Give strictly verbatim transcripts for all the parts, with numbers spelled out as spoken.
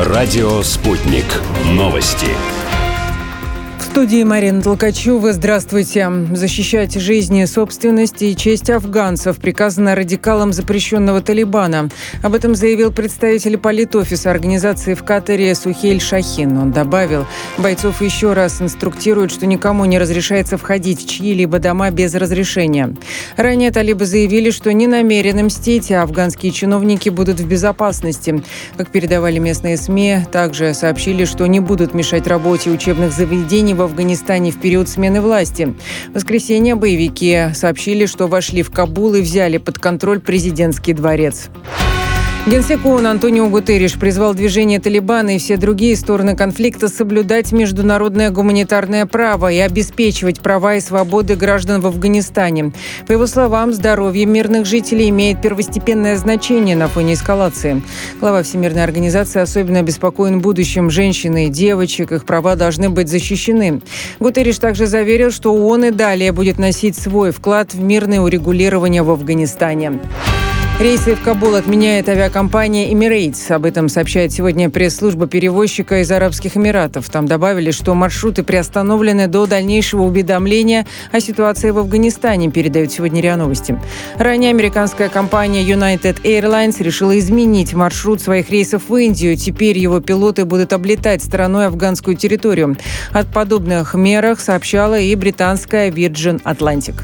Радио «Спутник». Новости. В студии Марина Толкачева. Здравствуйте. Защищать жизни, собственность и честь афганцев приказано радикалам запрещенного Талибана. Об этом заявил представитель политофиса организации в Катаре Сухейль Шахин. Он добавил, бойцов еще раз инструктируют, что никому не разрешается входить в чьи-либо дома без разрешения. Ранее талибы заявили, что не намерены мстить, а афганские чиновники будут в безопасности. Как передавали местные СМИ, также сообщили, что не будут мешать работе учебных заведений в Афганистане в период смены власти. В воскресенье боевики сообщили, что вошли в Кабул и взяли под контроль президентский дворец. Генсек ООН Антонио Гутерриш призвал движение Талибана и все другие стороны конфликта соблюдать международное гуманитарное право и обеспечивать права и свободы граждан в Афганистане. По его словам, здоровье мирных жителей имеет первостепенное значение на фоне эскалации. Глава Всемирной организации особенно обеспокоен будущим женщин и девочек. Их права должны быть защищены. Гутерриш также заверил, что ООН и далее будет носить свой вклад в мирное урегулирование в Афганистане. Рейсы в Кабул отменяет авиакомпания Emirates. Об этом сообщает сегодня пресс-служба перевозчика из Арабских Эмиратов. Там добавили, что маршруты приостановлены до дальнейшего уведомления о ситуации в Афганистане, передают сегодня РИА Новости. Ранее американская компания United Airlines решила изменить маршрут своих рейсов в Индию. Теперь его пилоты будут облетать стороной афганскую территорию. О подобных мерах сообщала и британская Virgin Atlantic.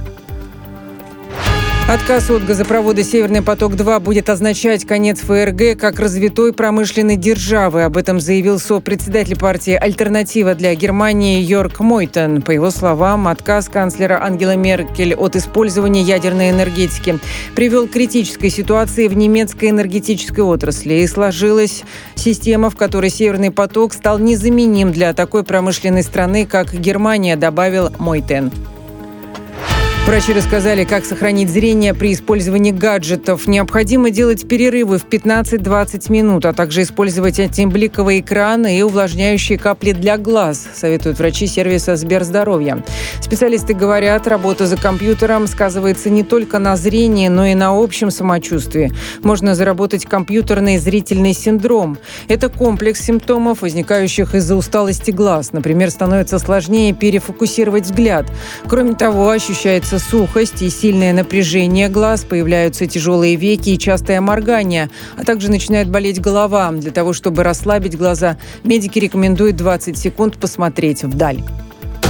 Отказ от газопровода «Северный поток-два» будет означать конец ФРГ как развитой промышленной державы. Об этом заявил сопредседатель партии «Альтернатива для Германии» Йорг Мойтен. По его словам, отказ канцлера Ангелы Меркель от использования ядерной энергетики привел к критической ситуации в немецкой энергетической отрасли. И сложилась система, в которой «Северный поток» стал незаменим для такой промышленной страны, как Германия, добавил Мойтен. Врачи рассказали, как сохранить зрение при использовании гаджетов. Необходимо делать перерывы в пятнадцать-двадцать минут, а также использовать антибликовые экраны и увлажняющие капли для глаз, советуют врачи сервиса Сберздоровья. Специалисты говорят, работа за компьютером сказывается не только на зрении, но и на общем самочувствии. Можно заработать компьютерный зрительный синдром. Это комплекс симптомов, возникающих из-за усталости глаз. Например, становится сложнее перефокусировать взгляд. Кроме того, ощущается сухость и сильное напряжение глаз, появляются тяжелые веки и частое моргание, а также начинает болеть голова. Для того, чтобы расслабить глаза, медики рекомендуют двадцать секунд посмотреть вдаль.